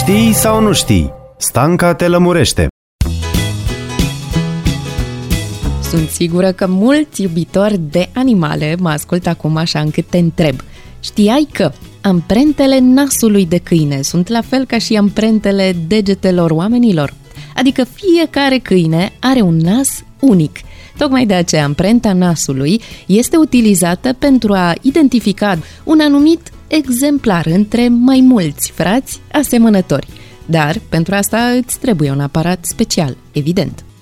Știi sau nu știi? Stanca te lămurește. Sunt sigură că mulți iubitori de animale mă ascultă acum așa încât te întreb. Știai că amprentele nasului de câine sunt la fel ca și amprentele degetelor oamenilor? Adică fiecare câine are un nas unic. Tocmai de aceea amprenta nasului este utilizată pentru a identifica un anumit exemplar între mai mulți frați asemănători. Dar pentru asta îți trebuie un aparat special, evident.